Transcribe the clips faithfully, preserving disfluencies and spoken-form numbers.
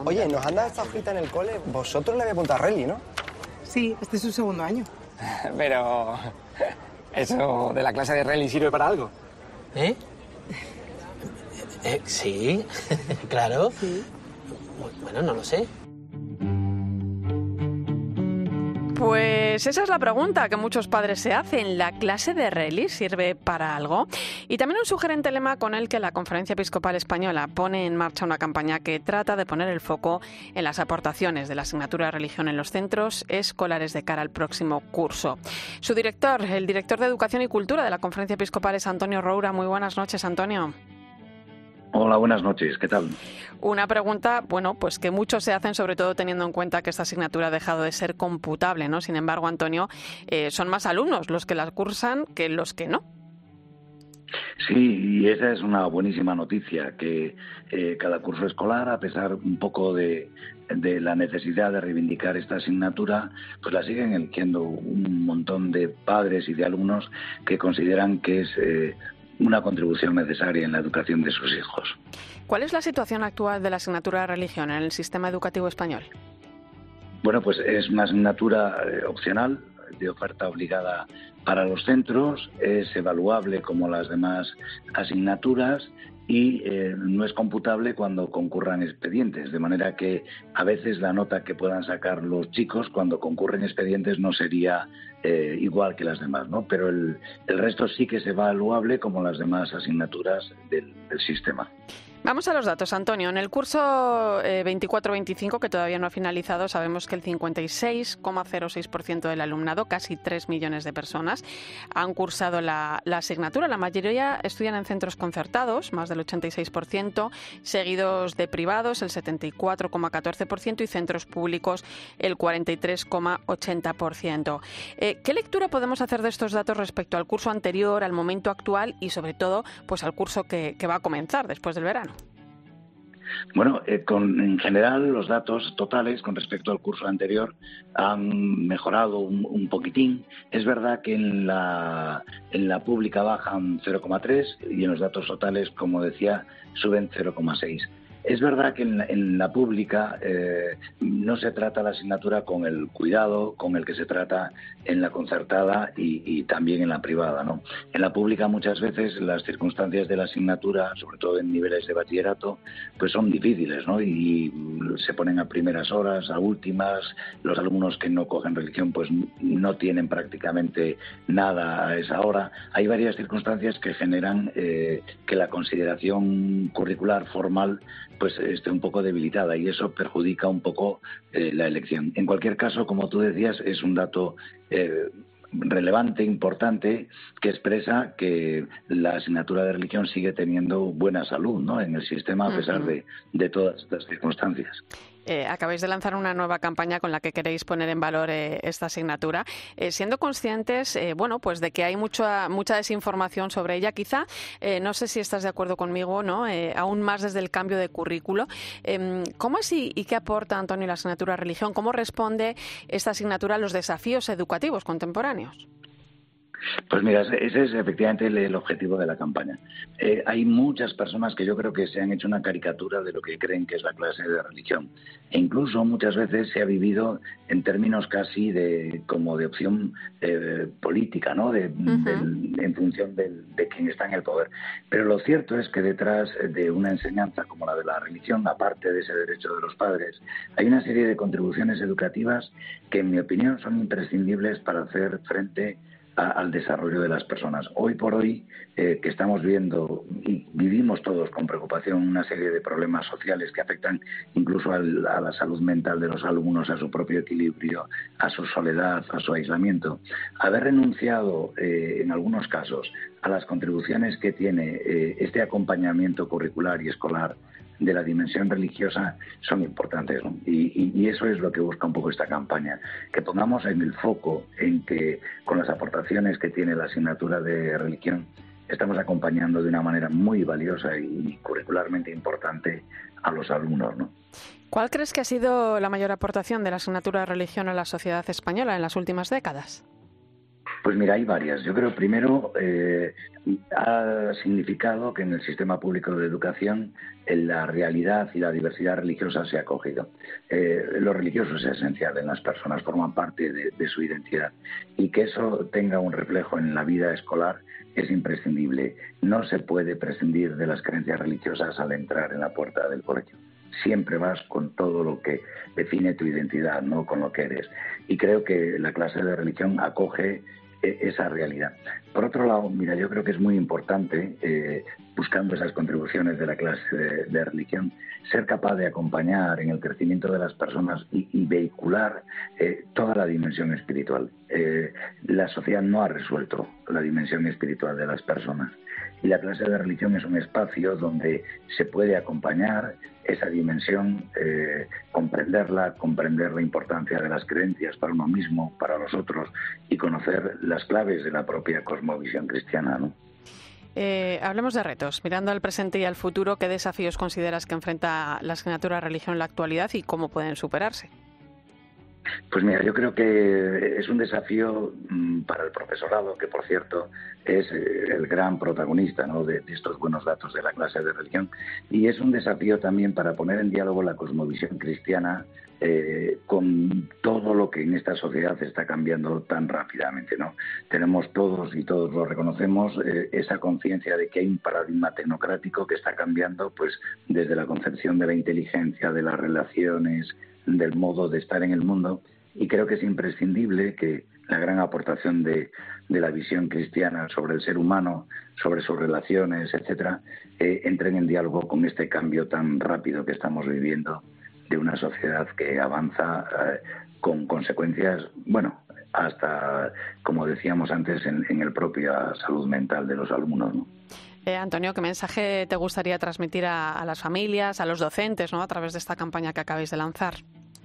Oye, nos han dado esta hojita en el cole. Vosotros le habéis apuntado a Reli, ¿no? Sí, este es su segundo año. Pero... ¿eso de la clase de Reli sirve para algo? ¿Eh? eh sí, claro. Sí. Bueno, no lo sé. Pues esa es la pregunta que muchos padres se hacen. ¿La clase de Reli sirve para algo? Y también un sugerente lema con el que la Conferencia Episcopal Española pone en marcha una campaña que trata de poner el foco en las aportaciones de la asignatura de religión en los centros escolares de cara al próximo curso. Su director, el director de Educación y Cultura de la Conferencia Episcopal, es Antonio Roura. Muy buenas noches, Antonio. Hola, buenas noches. ¿Qué tal? Una pregunta, bueno, pues que muchos se hacen, sobre todo teniendo en cuenta que esta asignatura ha dejado de ser computable, ¿no? Sin embargo, Antonio, eh, son más alumnos los que la cursan que los que no. Sí, y esa es una buenísima noticia, que eh, cada curso escolar, a pesar un poco de, de la necesidad de reivindicar esta asignatura, pues la siguen eligiendo un montón de padres y de alumnos que consideran que es eh, una contribución necesaria en la educación de sus hijos. ¿Cuál es la situación actual de la asignatura de religión en el sistema educativo español? Bueno, pues es una asignatura eh, opcional, de oferta obligada para los centros, es evaluable como las demás asignaturas y eh, no es computable cuando concurran expedientes, de manera que a veces la nota que puedan sacar los chicos cuando concurren expedientes no sería eh, igual que las demás, ¿no? Pero el, el resto sí que es evaluable como las demás asignaturas del, del sistema. Vamos a los datos, Antonio. En el curso eh, veinticuatro veinticinco, que todavía no ha finalizado, sabemos que el cincuenta y seis coma cero seis por ciento del alumnado, casi tres millones de personas, han cursado la, la asignatura. La mayoría estudian en centros concertados, más del ochenta y seis por ciento, seguidos de privados, el setenta y cuatro coma catorce por ciento, y centros públicos, el cuarenta y tres coma ochenta por ciento. Eh, ¿Qué lectura podemos hacer de estos datos respecto al curso anterior, al momento actual y, sobre todo, pues al curso que, que va a comenzar después del verano? Bueno, eh, con, en general los datos totales con respecto al curso anterior han mejorado un, un poquitín. Es verdad que en la, en la pública bajan cero coma tres y en los datos totales, como decía, suben cero coma seis. Es verdad que en la, en la pública eh, no se trata la asignatura con el cuidado con el que se trata en la concertada y, y también en la privada, ¿no? En la pública muchas veces las circunstancias de la asignatura, sobre todo en niveles de bachillerato, pues son difíciles, ¿no? Y se ponen a primeras horas, a últimas. Los alumnos que no cogen religión pues no tienen prácticamente nada a esa hora. Hay varias circunstancias que generan eh, que la consideración curricular formal pues esté un poco debilitada y eso perjudica un poco eh, la elección. En cualquier caso, como tú decías, es un dato eh, relevante, importante, que expresa que la asignatura de religión sigue teniendo buena salud, ¿no?, en el sistema a pesar de, de todas estas circunstancias. Eh, acabáis de lanzar una nueva campaña con la que queréis poner en valor eh, esta asignatura, eh, siendo conscientes, eh, bueno, pues de que hay mucha mucha desinformación sobre ella. Quizá, eh, no sé si estás de acuerdo conmigo, ¿no? Eh, aún más desde el cambio de currículo. Eh, ¿Cómo es y, y qué aporta, Antonio, la asignatura de religión? ¿Cómo responde esta asignatura a los desafíos educativos contemporáneos? Pues mira, ese es efectivamente el, el objetivo de la campaña. Eh, hay muchas personas que yo creo que se han hecho una caricatura de lo que creen que es la clase de religión. E incluso muchas veces se ha vivido en términos casi de como de opción eh, política, ¿no? De, uh-huh. del, en función del, de quien está en el poder. Pero lo cierto es que detrás de una enseñanza como la de la religión, aparte de ese derecho de los padres, hay una serie de contribuciones educativas que, en mi opinión, son imprescindibles para hacer frente A, al desarrollo de las personas. Hoy por hoy, eh, que estamos viendo y vivimos todos con preocupación una serie de problemas sociales que afectan incluso al, a la salud mental de los alumnos, a su propio equilibrio, a su soledad, a su aislamiento. Haber renunciado, eh, en algunos casos, a las contribuciones que tiene eh, este acompañamiento curricular y escolar de la dimensión religiosa son importantes, ¿no? Y, y, y eso es lo que busca un poco esta campaña, que pongamos en el foco en que con las aportaciones que tiene la asignatura de religión estamos acompañando de una manera muy valiosa y curricularmente importante a los alumnos, ¿no? ¿Cuál crees que ha sido la mayor aportación de la asignatura de religión a la sociedad española en las últimas décadas? Pues mira, hay varias. Yo creo, primero, eh, ha significado que en el sistema público de educación en la realidad y la diversidad religiosa se ha acogido. Eh, lo religioso es esencial en las personas, forman parte de, de su identidad. Y que eso tenga un reflejo en la vida escolar es imprescindible. No se puede prescindir de las creencias religiosas al entrar en la puerta del colegio. Siempre vas con todo lo que define tu identidad, no con lo que eres. Y creo que la clase de religión acoge esa realidad. Por otro lado, mira, yo creo que es muy importante, eh, buscando esas contribuciones de la clase de, de religión, ser capaz de acompañar en el crecimiento de las personas y, y vehicular eh, toda la dimensión espiritual. Eh, la sociedad no ha resuelto la dimensión espiritual de las personas. Y la clase de religión es un espacio donde se puede acompañar esa dimensión, eh, comprenderla, comprender la importancia de las creencias para uno mismo, para los otros, y conocer las claves de la propia cosmovisión cristiana, ¿no? Eh, hablemos de retos. Mirando al presente y al futuro, ¿qué desafíos consideras que enfrenta la asignatura de religión en la actualidad y cómo pueden superarse? Pues mira, yo creo que es un desafío mmm, para el profesorado, que por cierto es eh, el gran protagonista, ¿no?, de, de estos buenos datos de la clase de religión, y es un desafío también para poner en diálogo la cosmovisión cristiana eh, con todo lo que en esta sociedad está cambiando tan rápidamente, ¿no? Tenemos todos, y todos lo reconocemos, eh, esa conciencia de que hay un paradigma tecnocrático que está cambiando, pues desde la concepción de la inteligencia, de las relaciones, del modo de estar en el mundo, y creo que es imprescindible que la gran aportación de, de la visión cristiana sobre el ser humano, sobre sus relaciones, etcétera, eh, entren en diálogo con este cambio tan rápido que estamos viviendo de una sociedad que avanza eh, con consecuencias, bueno, hasta, como decíamos antes, en, en el propia salud mental de los alumnos, ¿no? Eh, Antonio, ¿qué mensaje te gustaría transmitir a, a las familias, a los docentes, ¿no?, a través de esta campaña que acabáis de lanzar?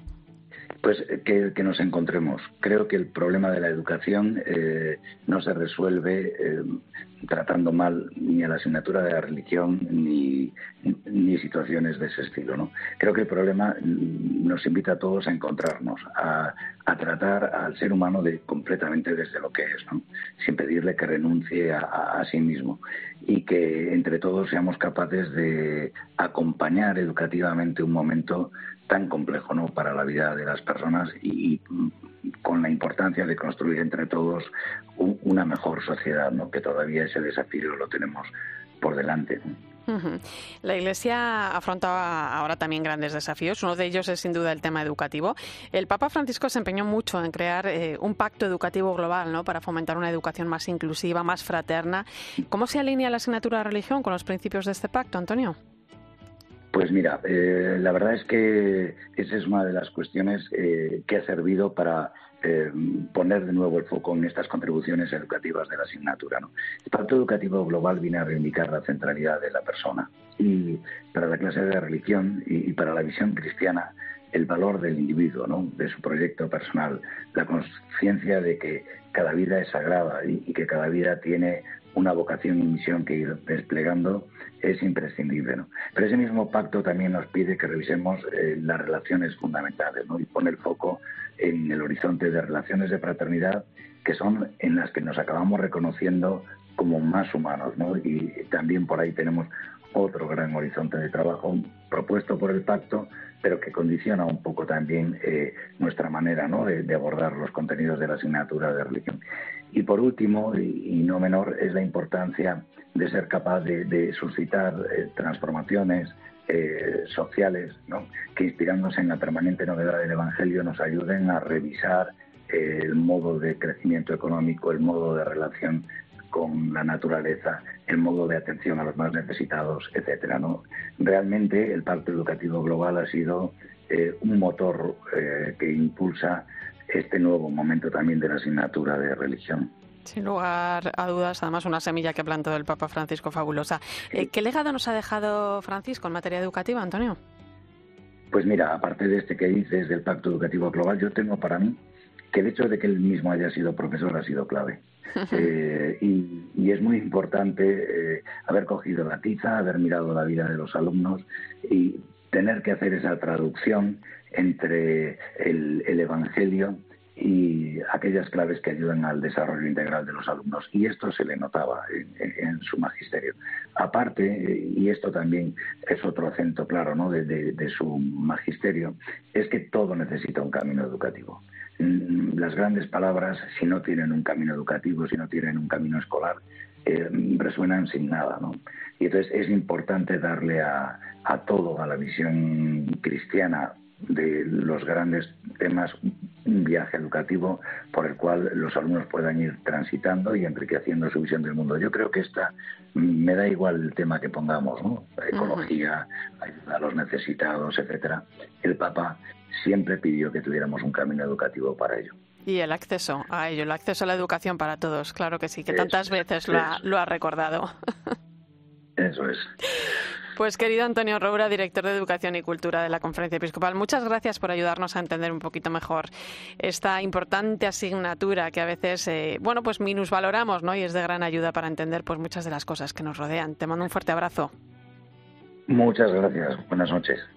Pues que, que nos encontremos. Creo que el problema de la educación eh, no se resuelve eh, tratando mal ni a la asignatura de la religión ni, ni situaciones de ese estilo, ¿no? Creo que el problema nos invita a todos a encontrarnos, a, a tratar al ser humano de, completamente desde lo que es, ¿no?, sin pedirle que renuncie a, a, a sí mismo, y que entre todos seamos capaces de acompañar educativamente un momento tan complejo, ¿no?, para la vida de las personas, y, y con la importancia de construir entre todos un, una mejor sociedad, ¿no?, que todavía ese desafío lo tenemos por delante, ¿no? Uh-huh. La Iglesia afronta ahora también grandes desafíos. Uno de ellos es sin duda el tema educativo. El Papa Francisco se empeñó mucho en crear eh, un pacto educativo global, ¿no?, para fomentar una educación más inclusiva, más fraterna. ¿Cómo se alinea la asignatura de religión con los principios de este pacto, Antonio? Pues mira, eh, la verdad es que esa es una de las cuestiones eh, que ha servido para eh, poner de nuevo el foco en estas contribuciones educativas de la asignatura, ¿no? El Pacto Educativo Global viene a reivindicar la centralidad de la persona, y para la clase de religión y, y para la visión cristiana, el valor del individuo, ¿no?, de su proyecto personal, la conciencia de que cada vida es sagrada y, y que cada vida tiene una vocación y misión que ir desplegando, es imprescindible, ¿no? Pero ese mismo pacto también nos pide que revisemos eh, las relaciones fundamentales, ¿no?, y pone el foco en el horizonte de relaciones de fraternidad, que son en las que nos acabamos reconociendo como más humanos, ¿no? Y también por ahí tenemos otro gran horizonte de trabajo propuesto por el pacto, pero que condiciona un poco también eh, nuestra manera, ¿no?, de, de abordar los contenidos de la asignatura de religión. Y por último, y, y no menor, es la importancia de ser capaz de, de suscitar eh, transformaciones eh, sociales, ¿no?, que, inspirándose en la permanente novedad del Evangelio, nos ayuden a revisar eh, el modo de crecimiento económico, el modo de relación con la naturaleza, el modo de atención a los más necesitados, etcétera, ¿no? Realmente el Pacto Educativo Global ha sido eh, un motor eh, que impulsa este nuevo momento también de la asignatura de religión. Sin lugar a dudas, además una semilla que plantó el Papa Francisco fabulosa. Eh, ¿Qué legado nos ha dejado Francisco en materia educativa, Antonio? Pues mira, aparte de este que dices del Pacto Educativo Global, yo tengo para mí que el hecho de que él mismo haya sido profesor ha sido clave. Eh, y, y es muy importante eh, haber cogido la tiza, haber mirado la vida de los alumnos y tener que hacer esa traducción entre el, el Evangelio y aquellas claves que ayudan al desarrollo integral de los alumnos. Y esto se le notaba en, en, en su magisterio. Aparte, y esto también es otro acento claro, ¿no?, de, de, de su magisterio, es que todo necesita un camino educativo. Las grandes palabras, si no tienen un camino educativo, si no tienen un camino escolar, eh, resuenan sin nada, ¿no? Y entonces es importante darle a, a todo, a la visión cristiana de los grandes temas, un viaje educativo por el cual los alumnos puedan ir transitando y enriqueciendo su visión del mundo. Yo creo que esta, me da igual el tema que pongamos, ¿no? Ecología, ayuda a los necesitados, etcétera. El Papa siempre pidió que tuviéramos un camino educativo para ello. Y el acceso a ello, el acceso a la educación para todos, claro que sí, que tantas veces lo ha, lo ha recordado. Eso es. Pues querido Antonio Roura, director de Educación y Cultura de la Conferencia Episcopal, muchas gracias por ayudarnos a entender un poquito mejor esta importante asignatura que a veces, eh, bueno, pues minusvaloramos, ¿no? Y es de gran ayuda para entender pues muchas de las cosas que nos rodean. Te mando un fuerte abrazo. Muchas gracias. Buenas noches.